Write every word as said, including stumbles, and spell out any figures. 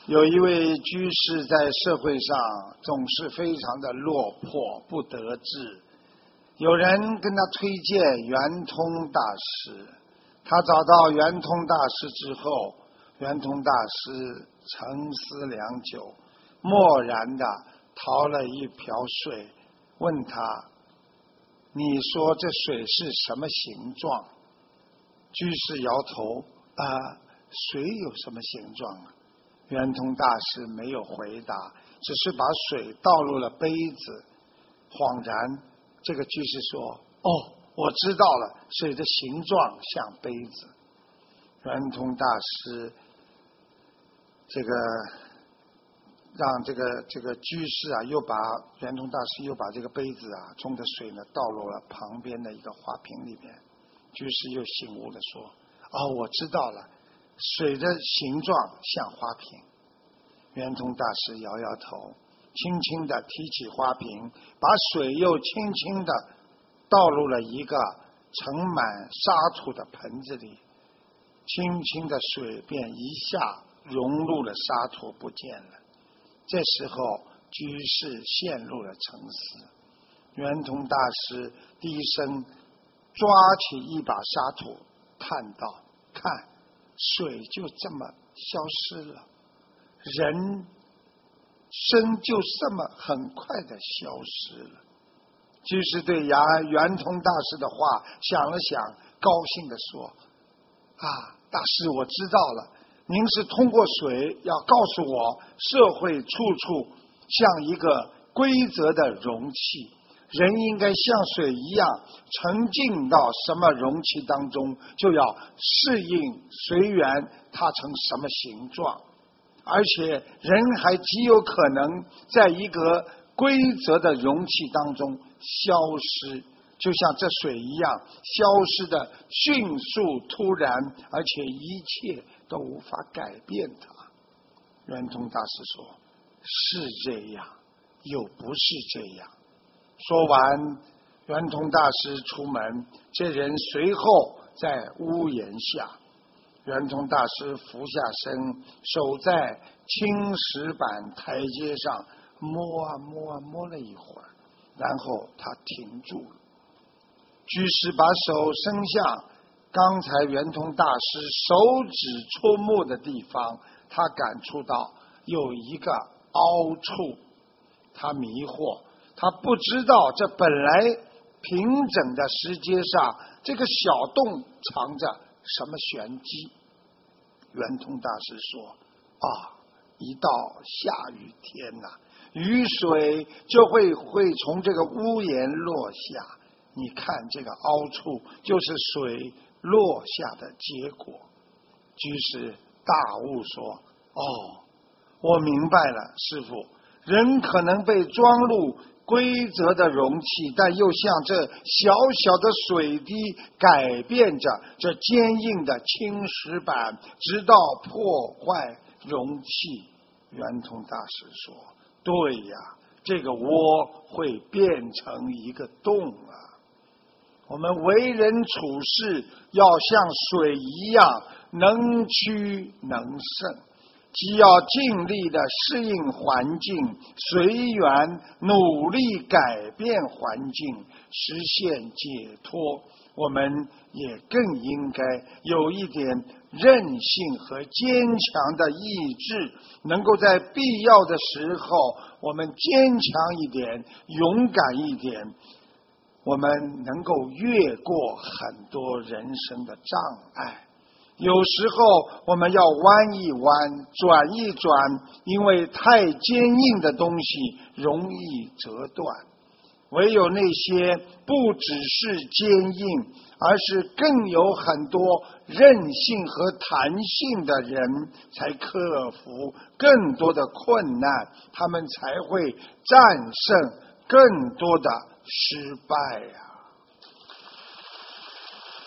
有一位居士在社会上总是非常的落魄不得志，有人跟他推荐圆通大师，他找到圆通大师之后，圆通大师沉思良久，默然的掏了一瓢水，问他：你说这水是什么形状？居士摇头，啊，水有什么形状啊？圆通大师没有回答，只是把水倒入了杯子。恍然，这个居士说：哦，我知道了，水的形状像杯子。圆通大师这个让这个这个居士啊，又把圆通大师又把这个杯子啊中的水呢倒入了旁边的一个花瓶里面。居士又醒悟了说：哦，我知道了，水的形状像花瓶。圆通大师摇摇头，轻轻地提起花瓶，把水又轻轻地倒入了一个盛满沙土的盆子里，轻轻的水便一下融入了沙土不见了。这时候居士陷入了沉思，圆通大师低声抓起一把沙土，叹道：看，水就这么消失了，人生就这么很快的消失了。居士对圆圆通大师的话想了想，高兴地说：啊，大师，我知道了，您是通过水要告诉我，社会处处像一个规则的容器，人应该像水一样沉浸到什么容器当中，就要适应随缘它成什么形状，而且人还极有可能在一个规则的容器当中消失，就像这水一样，消失的迅速突然，而且一切都无法改变它。圆通大师说：是这样，又不是这样。说完，圆通大师出门，这人随后在屋檐下。圆通大师俯下身，手在青石板台阶上摸啊摸啊摸了一会儿，然后他停住了。居士把手伸向刚才圆通大师手指触摸的地方，他感触到有一个凹处，他迷惑，他不知道这本来平整的石阶上，这个小洞藏着什么玄机。圆通大师说：啊，一到下雨天呐、啊，雨水就会会从这个屋檐落下，你看这个凹处就是水落下的结果。居士大悟说：哦，我明白了，师父，人可能被装入规则的容器，但又像这小小的水滴改变着这坚硬的青石板，直到破坏容器。圆通大师说：对呀，这个窝会变成一个洞啊！我们为人处事要像水一样，能屈能伸，既要尽力的适应环境，随缘努力改变环境，实现解脱。我们也更应该有一点韧性和坚强的意志，能够在必要的时候我们坚强一点，勇敢一点，我们能够越过很多人生的障碍。有时候我们要弯一弯，转一转，因为太坚硬的东西容易折断。唯有那些不只是坚硬，而是更有很多韧性和弹性的人，才克服更多的困难，他们才会战胜更多的失败啊。